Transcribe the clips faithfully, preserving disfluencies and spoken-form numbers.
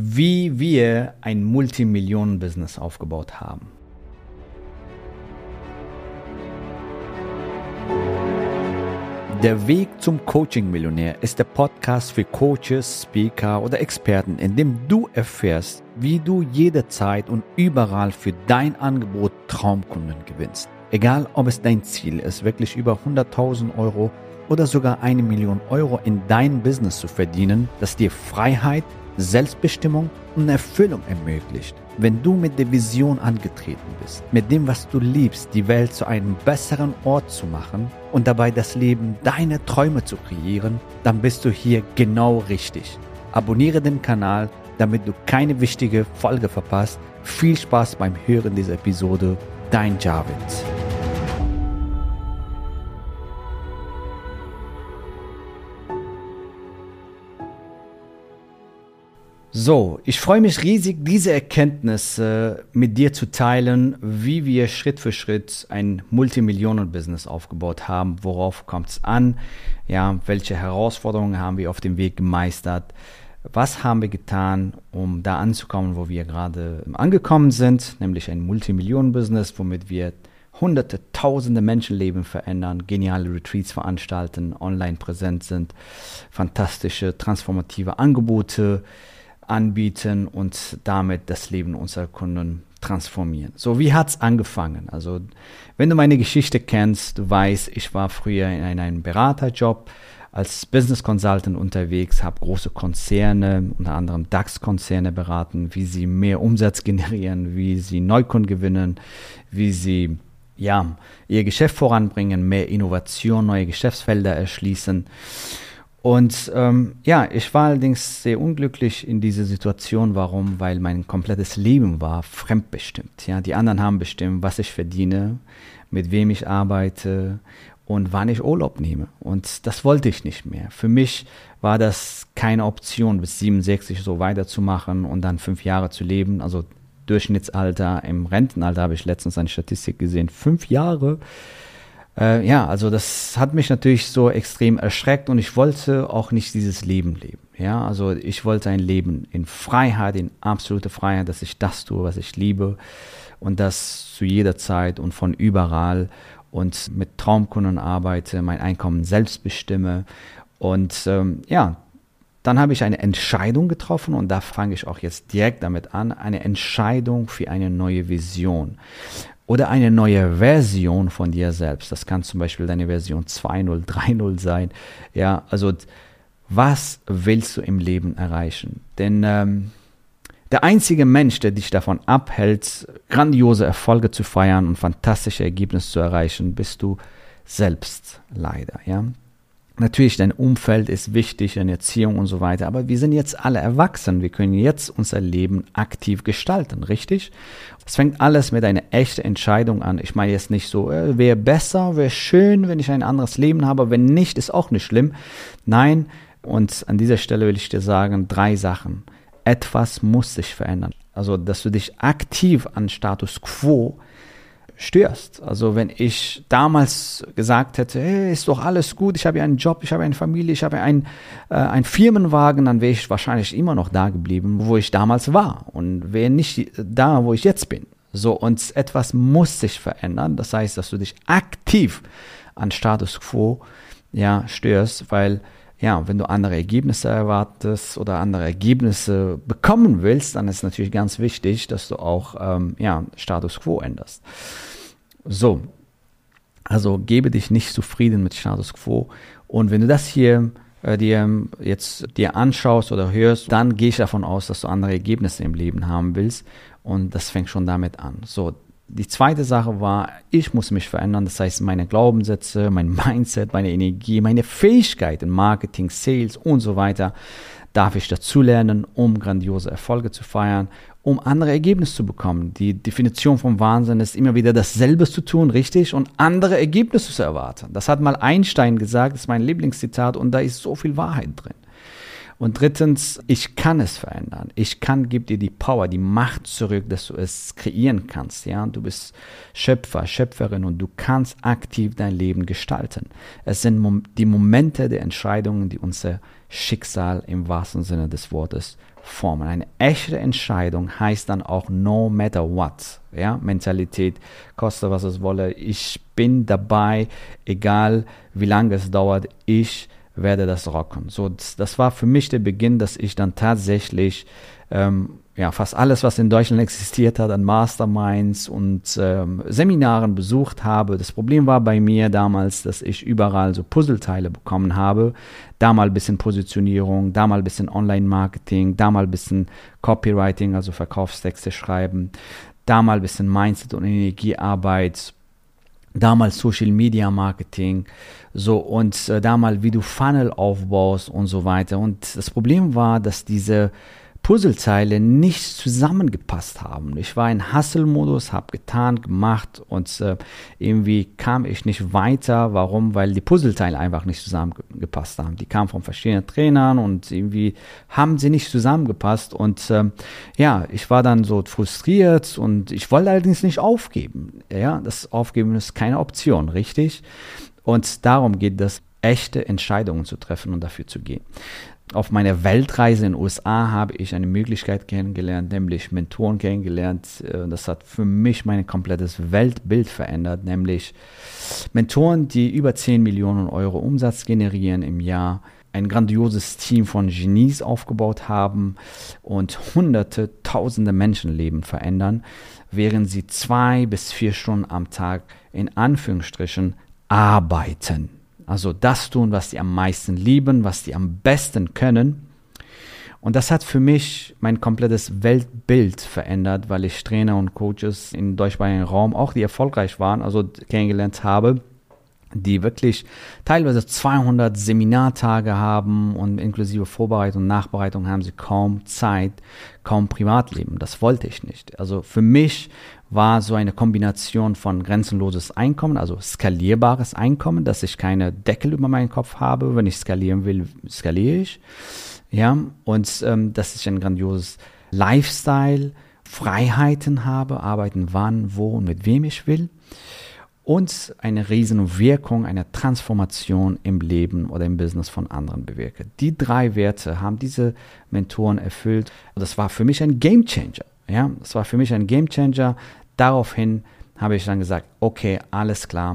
wie wir ein Multimillionen-Business aufgebaut haben. Der Weg zum Coaching-Millionär ist der Podcast für Coaches, Speaker oder Experten, in dem du erfährst, wie du jederzeit und überall für dein Angebot Traumkunden gewinnst. Egal, ob es dein Ziel ist, wirklich über hunderttausend Euro oder sogar eine Million Euro in dein Business zu verdienen, das dir Freiheit, Selbstbestimmung und Erfüllung ermöglicht. Wenn du mit der Vision angetreten bist, mit dem, was du liebst, die Welt zu einem besseren Ort zu machen und dabei das Leben deiner Träume zu kreieren, dann bist du hier genau richtig. Abonniere den Kanal, damit du keine wichtige Folge verpasst. Viel Spaß beim Hören dieser Episode. Dein Javid. So, ich freue mich riesig, diese Erkenntnisse mit dir zu teilen, wie wir Schritt für Schritt ein Multimillionen-Business aufgebaut haben. Worauf kommt es an? Ja, welche Herausforderungen haben wir auf dem Weg gemeistert? Was haben wir getan, um da anzukommen, wo wir gerade angekommen sind, nämlich ein Multimillionen-Business, womit wir hunderte, tausende Menschenleben verändern, geniale Retreats veranstalten, online präsent sind, fantastische, transformative Angebote anbieten und damit das Leben unserer Kunden transformieren. So, wie hat's angefangen? Also, wenn du meine Geschichte kennst, du weißt, ich war früher in einem Beraterjob als Business Consultant unterwegs, habe große Konzerne, unter anderem DAX-Konzerne beraten, wie sie mehr Umsatz generieren, wie sie Neukunden gewinnen, wie sie ja, ihr Geschäft voranbringen, mehr Innovation, neue Geschäftsfelder erschließen. Und ähm, ja, ich war allerdings sehr unglücklich in dieser Situation. Warum? Weil mein komplettes Leben war fremdbestimmt. Ja, die anderen haben bestimmt, was ich verdiene, mit wem ich arbeite und wann ich Urlaub nehme. Und das wollte ich nicht mehr. Für mich war das keine Option, bis siebenundsechzig so weiterzumachen und dann fünf Jahre zu leben. Also Durchschnittsalter im Rentenalter habe ich letztens eine Statistik gesehen, fünf Jahre. Äh, ja, also das hat mich natürlich so extrem erschreckt und ich wollte auch nicht dieses Leben leben. Ja, also ich wollte ein Leben in Freiheit, in absolute Freiheit, dass ich das tue, was ich liebe und das zu jeder Zeit und von überall und mit Traumkunden arbeite, mein Einkommen selbst bestimme und ähm, ja, dann habe ich eine Entscheidung getroffen und da fange ich auch jetzt direkt damit an, eine Entscheidung für eine neue Vision. Oder eine neue Version von dir selbst. Das kann zum Beispiel deine Version zwei Punkt null, drei Punkt null sein. Ja, also was willst du im Leben erreichen? Denn ähm, der einzige Mensch, der dich davon abhält, grandiose Erfolge zu feiern und fantastische Ergebnisse zu erreichen, bist du selbst leider. Ja. Natürlich, dein Umfeld ist wichtig, deine Erziehung und so weiter, aber wir sind jetzt alle erwachsen, wir können jetzt unser Leben aktiv gestalten, richtig? Es fängt alles mit einer echten Entscheidung an. Ich meine jetzt nicht so, äh, wäre besser, wäre schön, wenn ich ein anderes Leben habe, wenn nicht, ist auch nicht schlimm. Nein, und an dieser Stelle will ich dir sagen, drei Sachen. Etwas muss sich verändern. Also, dass du dich aktiv an Status Quo störst. Also wenn ich damals gesagt hätte, hey, ist doch alles gut, ich habe ja einen Job, ich habe eine Familie, ich habe einen, äh, einen Firmenwagen, dann wäre ich wahrscheinlich immer noch da geblieben, wo ich damals war und wäre nicht da, wo ich jetzt bin. So, und etwas muss sich verändern. Das heißt, dass du dich aktiv an Status Quo ja, störst, weil ja, wenn du andere Ergebnisse erwartest oder andere Ergebnisse bekommen willst, dann ist natürlich ganz wichtig, dass du auch ähm, ja, Status Quo änderst. So, also gebe dich nicht zufrieden mit Status Quo. Und wenn du das hier äh, dir jetzt dir anschaust oder hörst, dann gehe ich davon aus, dass du andere Ergebnisse im Leben haben willst. Und das fängt schon damit an. So, die zweite Sache war, ich muss mich verändern, das heißt meine Glaubenssätze, mein Mindset, meine Energie, meine Fähigkeiten, Marketing, Sales und so weiter, darf ich dazulernen, um grandiose Erfolge zu feiern, um andere Ergebnisse zu bekommen. Die Definition vom Wahnsinn ist immer wieder dasselbe zu tun, richtig, und andere Ergebnisse zu erwarten. Das hat mal Einstein gesagt, das ist mein Lieblingszitat und da ist so viel Wahrheit drin. Und drittens, ich kann es verändern. Ich kann, gebe dir die Power, die Macht zurück, dass du es kreieren kannst. Ja, du bist Schöpfer, Schöpferin und du kannst aktiv dein Leben gestalten. Es sind Mom- die Momente der Entscheidungen, die unser Schicksal im wahrsten Sinne des Wortes formen. Eine echte Entscheidung heißt dann auch no matter what. Ja, Mentalität, koste was es wolle. Ich bin dabei, egal wie lange es dauert. Ich werde das rocken. So, das, das war für mich der Beginn, dass ich dann tatsächlich ähm, ja, fast alles, was in Deutschland existiert hat, an Masterminds und ähm, Seminaren besucht habe. Das Problem war bei mir damals, dass ich überall so Puzzleteile bekommen habe. Da mal ein bisschen Positionierung, da mal ein bisschen Online-Marketing, da mal ein bisschen Copywriting, also Verkaufstexte schreiben, da mal ein bisschen Mindset und Energiearbeit, da mal Social Media Marketing, so und äh, da mal wie du Funnel aufbaust und so weiter. Und das Problem war, dass diese Puzzleteile nicht zusammengepasst haben. Ich war in Hustle-Modus, habe getan, gemacht und äh, irgendwie kam ich nicht weiter. Warum? Weil die Puzzleteile einfach nicht zusammengepasst haben. Die kamen von verschiedenen Trainern und irgendwie haben sie nicht zusammengepasst. Und äh, ja, ich war dann so frustriert und ich wollte allerdings nicht aufgeben. Ja, das Aufgeben ist keine Option, richtig? Und darum geht es, echte Entscheidungen zu treffen und dafür zu gehen. Auf meiner Weltreise in den U S A habe ich eine Möglichkeit kennengelernt, nämlich Mentoren kennengelernt. Das hat für mich mein komplettes Weltbild verändert, nämlich Mentoren, die über zehn Millionen Euro Umsatz generieren im Jahr, ein grandioses Team von Genies aufgebaut haben und hunderte, tausende Menschenleben verändern, während sie zwei bis vier Stunden am Tag in Anführungsstrichen arbeiten. Also das tun, was die am meisten lieben, was die am besten können. Und das hat für mich mein komplettes Weltbild verändert, weil ich Trainer und Coaches im deutschsprachigen Raum, auch die erfolgreich waren, also kennengelernt habe, die wirklich teilweise zweihundert Seminartage haben und inklusive Vorbereitung und Nachbereitung haben sie kaum Zeit, kaum Privatleben. Das wollte ich nicht. Also für mich war so eine Kombination von grenzenloses Einkommen, also skalierbares Einkommen, dass ich keine Deckel über meinen Kopf habe. Wenn ich skalieren will, skaliere ich. Ja, und ähm, dass ich ein grandioses Lifestyle, Freiheiten habe, arbeiten wann, wo und mit wem ich will. Und eine riesen Wirkung, eine Transformation im Leben oder im Business von anderen bewirke. Die drei Werte haben diese Mentoren erfüllt. Das war für mich ein Gamechanger. Ja, das war für mich ein Gamechanger. Daraufhin habe ich dann gesagt, okay, alles klar.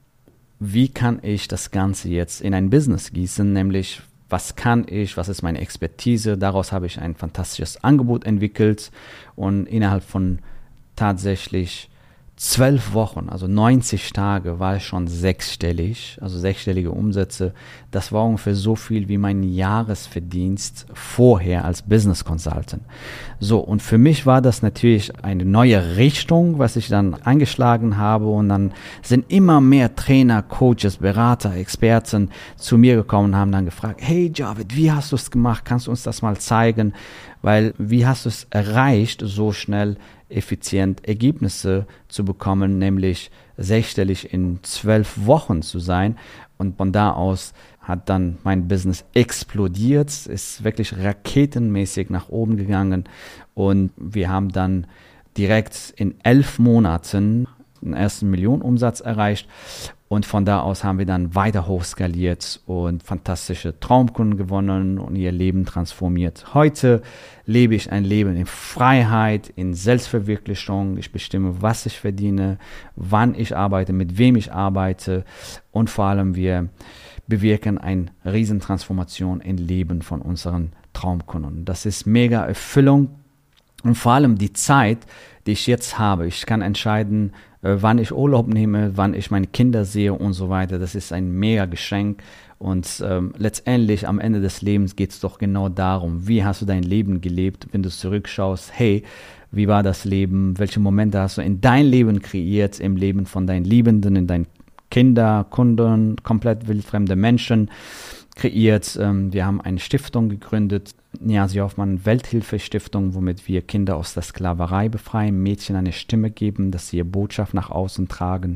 Wie kann ich das Ganze jetzt in ein Business gießen? Nämlich, was kann ich, was ist meine Expertise? Daraus habe ich ein fantastisches Angebot entwickelt und innerhalb von tatsächlich zwölf Wochen, also neunzig Tage, war ich schon sechsstellig, also sechsstellige Umsätze. Das war ungefähr so viel wie mein Jahresverdienst vorher als Business Consultant. So, und für mich war das natürlich eine neue Richtung, was ich dann eingeschlagen habe. Und dann sind immer mehr Trainer, Coaches, Berater, Experten zu mir gekommen und haben dann gefragt, hey Javid, wie hast du es gemacht? Kannst du uns das mal zeigen? Weil, wie hast du es erreicht, so schnell effizient Ergebnisse zu bekommen, nämlich sechsstellig in zwölf Wochen zu sein. Und von da aus hat dann mein Business explodiert, ist wirklich raketenmäßig nach oben gegangen und wir haben dann direkt in elf Monaten den ersten Millionenumsatz erreicht. Und von da aus haben wir dann weiter hochskaliert und fantastische Traumkunden gewonnen und ihr Leben transformiert. Heute lebe ich ein Leben in Freiheit, in Selbstverwirklichung. Ich bestimme, was ich verdiene, wann ich arbeite, mit wem ich arbeite. Und vor allem wir bewirken eine Riesentransformation im Leben von unseren Traumkunden. Das ist mega Erfüllung. Und vor allem die Zeit, die ich jetzt habe. Ich kann entscheiden, wann ich Urlaub nehme, wann ich meine Kinder sehe und so weiter. Das ist ein mega Geschenk. Und ähm, letztendlich am Ende des Lebens geht es doch genau darum, wie hast du dein Leben gelebt, wenn du zurückschaust, hey, wie war das Leben, welche Momente hast du in dein Leben kreiert, im Leben von deinen Liebenden, in deinen Kinder, Kunden, komplett wildfremde Menschen kreiert. Ähm, wir haben eine Stiftung gegründet, Niasi Hoffmann Welthilfe-Stiftung, womit wir Kinder aus der Sklaverei befreien, Mädchen eine Stimme geben, dass sie ihre Botschaft nach außen tragen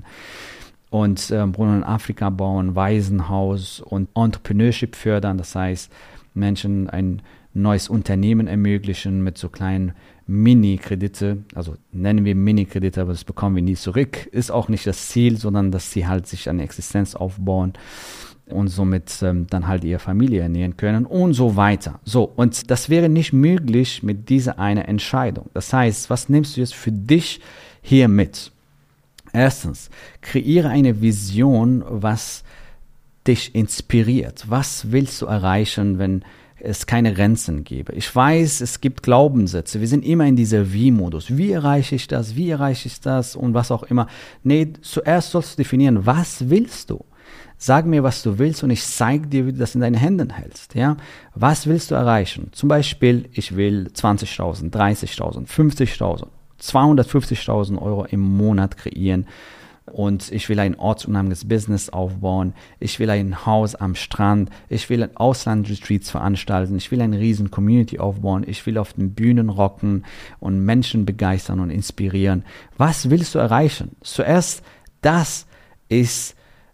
und äh, Brunnen in Afrika bauen, Waisenhaus und Entrepreneurship fördern. Das heißt, Menschen ein neues Unternehmen ermöglichen mit so kleinen Mini-Kredite, also nennen wir Mini-Kredite, aber das bekommen wir nie zurück, ist auch nicht das Ziel, sondern dass sie halt sich eine Existenz aufbauen und somit ähm, dann halt ihre Familie ernähren können und so weiter. So, und das wäre nicht möglich mit dieser einen Entscheidung. Das heißt, was nimmst du jetzt für dich hier mit? Erstens, kreiere eine Vision, was dich inspiriert. Was willst du erreichen, wenn es keine Grenzen gäbe? Ich weiß, es gibt Glaubenssätze. Wir sind immer in dieser Wie-Modus. Wie erreiche ich das? Wie erreiche ich das? Und was auch immer. Nee, zuerst sollst du definieren, was willst du? Sag mir, was du willst und ich zeige dir, wie du das in deinen Händen hältst. Ja? Was willst du erreichen? Zum Beispiel, ich will zwanzigtausend, dreißigtausend, fünfzigtausend, zweihundertfünfzigtausend Euro im Monat kreieren und ich will ein ortsunabhängiges Business aufbauen. Ich will ein Haus am Strand. Ich will Auslandsretreats veranstalten. Ich will eine riesen Community aufbauen. Ich will auf den Bühnen rocken und Menschen begeistern und inspirieren. Was willst du erreichen? Zuerst, das ist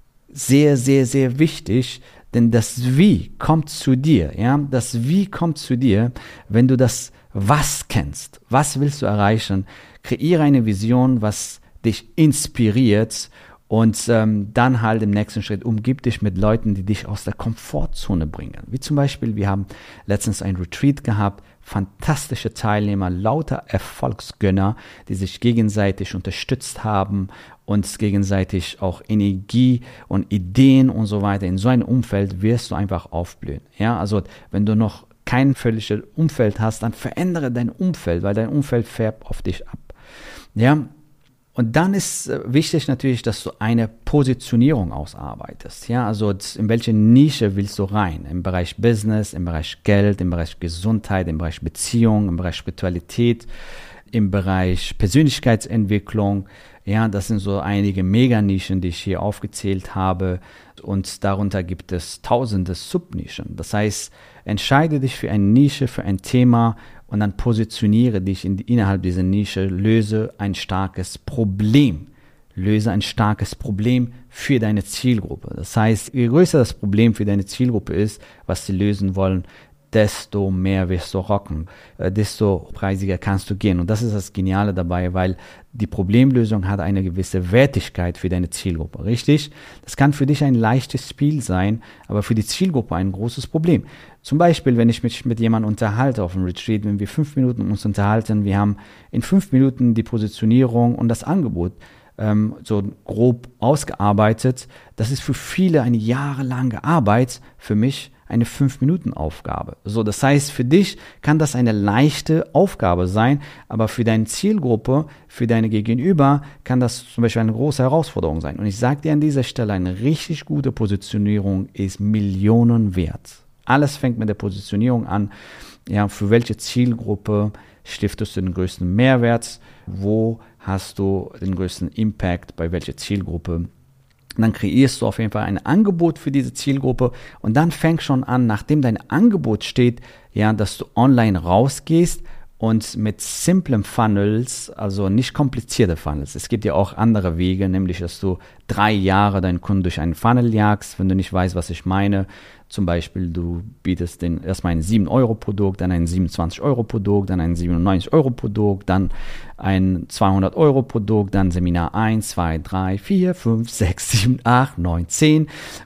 sehr, sehr, sehr wichtig, denn das Wie kommt zu dir. Ja? Das Wie kommt zu dir, wenn du das Was kennst. Was willst du erreichen? Kreiere eine Vision, was dich inspiriert und ähm, dann halt im nächsten Schritt umgib dich mit Leuten, die dich aus der Komfortzone bringen. Wie zum Beispiel, wir haben letztens ein Retreat gehabt, fantastische Teilnehmer, lauter Erfolgsgönner, die sich gegenseitig unterstützt haben und gegenseitig auch Energie und Ideen und so weiter. In so einem Umfeld wirst du einfach aufblühen. Ja, also wenn du noch kein völliges Umfeld hast, dann verändere dein Umfeld, weil dein Umfeld färbt auf dich ab. Ja, und dann ist wichtig natürlich, dass du eine Positionierung ausarbeitest. Ja, also in welche Nische willst du rein? Im Bereich Business, im Bereich Geld, im Bereich Gesundheit, im Bereich Beziehung, im Bereich Spiritualität, im Bereich Persönlichkeitsentwicklung. Ja, das sind so einige Meganischen, die ich hier aufgezählt habe. Und darunter gibt es tausende Subnischen. Das heißt, entscheide dich für eine Nische, für ein Thema und dann positioniere dich in, innerhalb dieser Nische, löse ein starkes Problem. Löse ein starkes Problem für deine Zielgruppe. Das heißt, je größer das Problem für deine Zielgruppe ist, was sie lösen wollen, desto mehr wirst du rocken, desto preisiger kannst du gehen. Und das ist das Geniale dabei, weil die Problemlösung hat eine gewisse Wertigkeit für deine Zielgruppe, richtig? Das kann für dich ein leichtes Spiel sein, aber für die Zielgruppe ein großes Problem. Zum Beispiel, wenn ich mich mit jemandem unterhalte auf dem Retreat, wenn wir fünf Minuten uns unterhalten, wir haben in fünf Minuten die Positionierung und das Angebot ähm, so grob ausgearbeitet. Das ist für viele eine jahrelange Arbeit, für mich eine fünf Minuten Aufgabe. So, das heißt, für dich kann das eine leichte Aufgabe sein, aber für deine Zielgruppe, für deine Gegenüber kann das zum Beispiel eine große Herausforderung sein. Und ich sage dir an dieser Stelle, eine richtig gute Positionierung ist Millionen wert. Alles fängt mit der Positionierung an. Ja, für welche Zielgruppe stiftest du den größten Mehrwert? Wo hast du den größten Impact? Bei welcher Zielgruppe? Dann kreierst du auf jeden Fall ein Angebot für diese Zielgruppe und dann fängst schon an, nachdem dein Angebot steht, ja, dass du online rausgehst und mit simplen Funnels, also nicht komplizierte Funnels. Es gibt ja auch andere Wege, nämlich, dass du drei Jahre deinen Kunden durch einen Funnel jagst, wenn du nicht weißt, was ich meine. Zum Beispiel, du bietest den erstmal ein sieben Euro Produkt, dann ein siebenundzwanzig Euro Produkt, dann ein siebenundneunzig Euro Produkt, dann ein zweihundert Euro Produkt, dann Seminar eins, zwei, drei, vier, fünf, sechs, sieben, acht, neun, zehn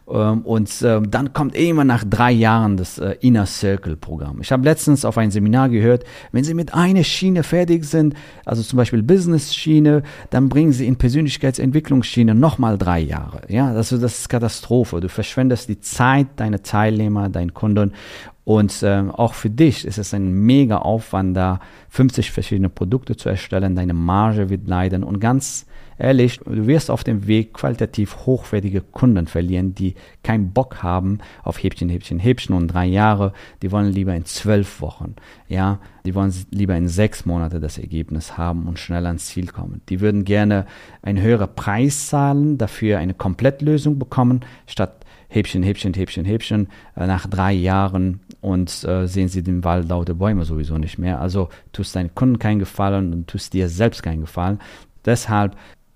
und dann kommt irgendwann nach drei Jahren das Inner Circle Programm. Ich habe letztens auf ein Seminar gehört, wenn Sie mit einer Schiene fertig sind, also zum Beispiel Business Schiene, dann bringen Sie in Persönlichkeitsentwicklungsschiene nochmal drei Jahre. Ja, das, das ist Katastrophe. Du verschwendest die Zeit deiner Teilnehmer, deinen Kunden und äh, auch für dich ist es ein mega Aufwand, da fünfzig verschiedene Produkte zu erstellen. Deine Marge wird leiden und ganz ehrlich, du wirst auf dem Weg qualitativ hochwertige Kunden verlieren, die keinen Bock haben auf Häppchen, Häppchen, Häppchen und drei Jahre. Die wollen lieber in zwölf Wochen, ja, die wollen lieber in sechs Monate das Ergebnis haben und schnell ans Ziel kommen. Die würden gerne einen höheren Preis zahlen, dafür eine Komplettlösung bekommen, statt Häppchen, Häppchen, Häppchen, Häppchen äh, nach drei Jahren und äh, sehen sie den Wald lauter Bäume sowieso nicht mehr. Also tust deinen Kunden keinen Gefallen und tust dir selbst keinen Gefallen. Deshalb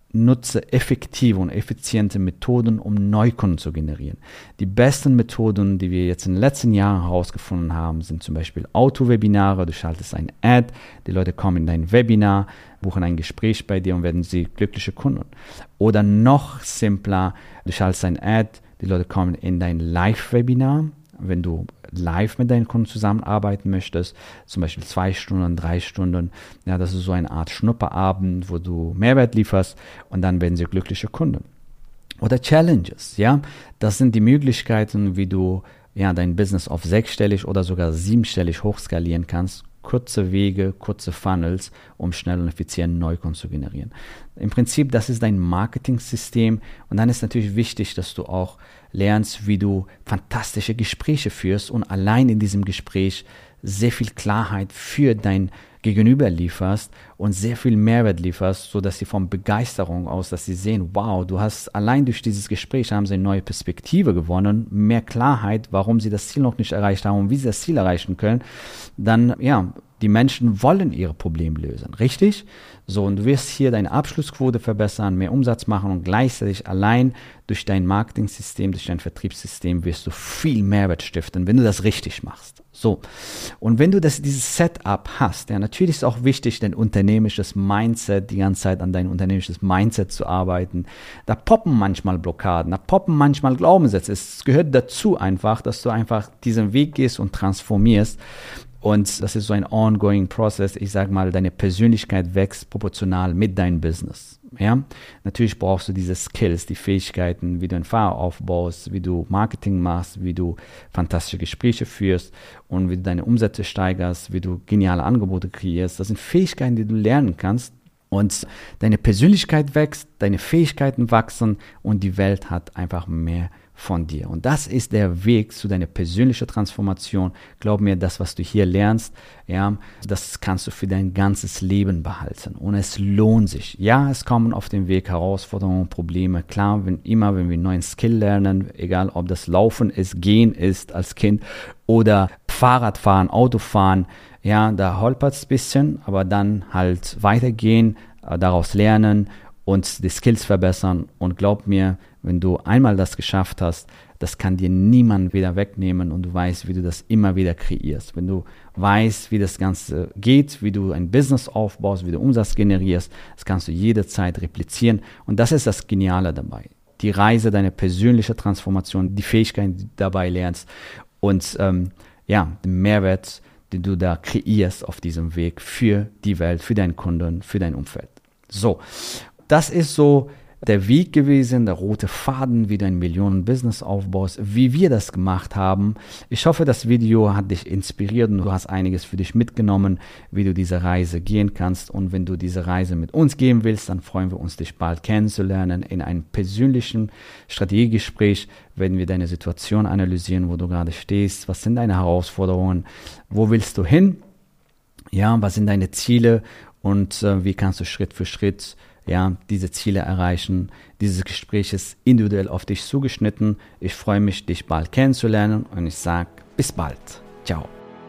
nutze effektive und effiziente Methoden, um Neukunden zu generieren. Die besten Methoden, die wir jetzt in den letzten Jahren herausgefunden haben, sind zum Beispiel Auto-Webinare. Du schaltest ein Ad, die Leute kommen in dein Webinar, buchen ein Gespräch bei dir und werden sie glückliche Kunden. Oder noch simpler, du schaltest ein Ad, die Leute kommen in dein Live-Webinar. Wenn du live mit deinen Kunden zusammenarbeiten möchtest, zum Beispiel zwei Stunden, drei Stunden, ja, das ist so eine Art Schnupperabend, wo du Mehrwert lieferst und dann werden sie glückliche Kunden. Oder Challenges, ja, das sind die Möglichkeiten, wie du ja dein Business auf sechsstellig oder sogar siebenstellig hochskalieren kannst. Kurze Wege, kurze Funnels, um schnell und effizient Neukunden zu generieren. Im Prinzip, das ist dein Marketing-System und dann ist natürlich wichtig, dass du auch lernst, wie du fantastische Gespräche führst und allein in diesem Gespräch sehr viel Klarheit für dein Gegenüber lieferst und sehr viel Mehrwert lieferst, sodass sie von Begeisterung aus, dass sie sehen, wow, du hast allein durch dieses Gespräch haben sie eine neue Perspektive gewonnen, mehr Klarheit, warum sie das Ziel noch nicht erreicht haben und wie sie das Ziel erreichen können, dann, ja, die Menschen wollen ihre Probleme lösen, richtig? So, und du wirst hier deine Abschlussquote verbessern, mehr Umsatz machen und gleichzeitig allein durch dein Marketing-System, durch dein Vertriebssystem wirst du viel Mehrwert stiften, wenn du das richtig machst. So, und wenn du das, dieses Setup hast, ja, natürlich ist es auch wichtig, dein unternehmerisches Mindset, die ganze Zeit an dein unternehmerisches Mindset zu arbeiten. Da poppen manchmal Blockaden, da poppen manchmal Glaubenssätze. Es gehört dazu einfach, dass du einfach diesen Weg gehst und transformierst. Und das ist so ein ongoing Process. Ich sage mal, deine Persönlichkeit wächst proportional mit deinem Business. Ja? Natürlich brauchst du diese Skills, die Fähigkeiten, wie du ein Fahrer aufbaust, wie du Marketing machst, wie du fantastische Gespräche führst und wie du deine Umsätze steigerst, wie du geniale Angebote kreierst. Das sind Fähigkeiten, die du lernen kannst. Und deine Persönlichkeit wächst, deine Fähigkeiten wachsen und die Welt hat einfach mehr von dir. Und das ist der Weg zu deiner persönlichen Transformation. Glaub mir, das, was du hier lernst, ja, das kannst du für dein ganzes Leben behalten. Und es lohnt sich. Ja, es kommen auf dem Weg Herausforderungen, Probleme. Klar, wenn immer, wenn wir einen neuen Skill lernen, egal ob das Laufen ist, Gehen ist als Kind oder Fahrradfahren, Autofahren, ja, da holpert es ein bisschen, aber dann halt weitergehen, daraus lernen und die Skills verbessern. Und glaub mir, wenn du einmal das geschafft hast, das kann dir niemand wieder wegnehmen und du weißt, wie du das immer wieder kreierst. Wenn du weißt, wie das Ganze geht, wie du ein Business aufbaust, wie du Umsatz generierst, das kannst du jederzeit replizieren. Und das ist das Geniale dabei. Die Reise deiner persönlichen Transformation, die Fähigkeiten, die du dabei lernst und ähm, ja, den Mehrwert, den du da kreierst auf diesem Weg für die Welt, für deinen Kunden, für dein Umfeld. So, das ist so der Weg gewesen, der rote Faden, wie du ein Millionen-Business aufbaust, wie wir das gemacht haben. Ich hoffe, das Video hat dich inspiriert und du hast einiges für dich mitgenommen, wie du diese Reise gehen kannst. Und wenn du diese Reise mit uns gehen willst, dann freuen wir uns, dich bald kennenzulernen. In einem persönlichen Strategiegespräch werden wir deine Situation analysieren, wo du gerade stehst. Was sind deine Herausforderungen? Wo willst du hin? Ja, was sind deine Ziele? Und äh, wie kannst du Schritt für Schritt ja, diese Ziele erreichen? Dieses Gespräch ist individuell auf dich zugeschnitten. Ich freue mich, dich bald kennenzulernen und ich sage bis bald. Ciao.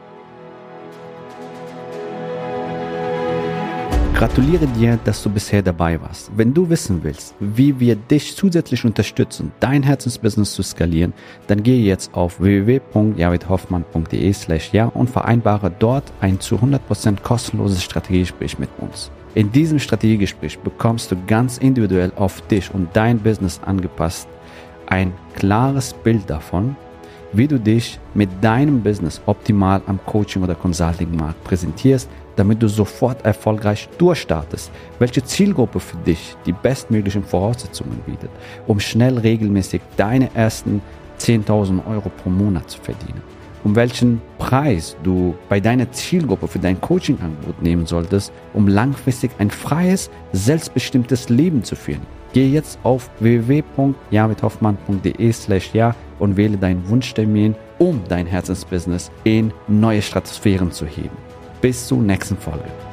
Gratuliere dir, dass du bisher dabei warst. Wenn du wissen willst, wie wir dich zusätzlich unterstützen, dein Herzensbusiness zu skalieren, dann gehe jetzt auf w w w punkt javidhoffmann punkt de slash ja und vereinbare dort ein zu hundert Prozent kostenloses Strategiegespräch mit uns. In diesem Strategiegespräch bekommst du ganz individuell auf dich und dein Business angepasst ein klares Bild davon, wie du dich mit deinem Business optimal am Coaching- oder Consulting-Markt präsentierst, damit du sofort erfolgreich durchstartest, welche Zielgruppe für dich die bestmöglichen Voraussetzungen bietet, um schnell regelmäßig deine ersten zehntausend Euro pro Monat zu verdienen, um welchen Preis du bei deiner Zielgruppe für dein Coaching-Angebot nehmen solltest, um langfristig ein freies, selbstbestimmtes Leben zu führen. Gehe jetzt auf w w w punkt javidhoffmann punkt de slash ja und wähle deinen Wunschtermin, um dein Herzensbusiness in neue Stratosphären zu heben. Bis zur nächsten Folge.